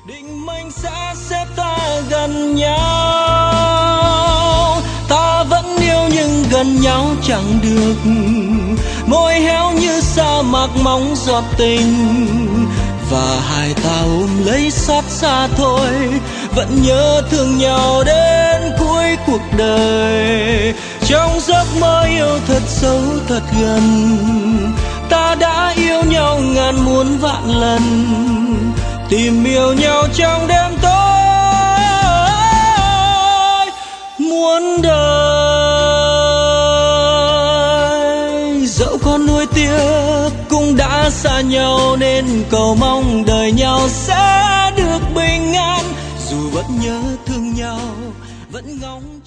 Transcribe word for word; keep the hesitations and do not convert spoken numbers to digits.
định mệnh sẽ xếp ta gần nhau, ta vẫn yêu nhưng gần nhau chẳng được, môi héo như sa mạc mong giọt tình, và hai ta ôm lấy xót xa thôi, vẫn nhớ thương nhau đến cuối cuộc đời. Trong giấc mơ yêu thật sâu thật gần, ta đã yêu nhau ngàn muôn vạn lần, tìm yêu nhau trong đêm tối muôn đời. Dẫu con nuối tiếc cũng đã xa nhau, nên cầu mong đời nhau sẽ được bình an, dù vẫn nhớ thương nhau vẫn ngóng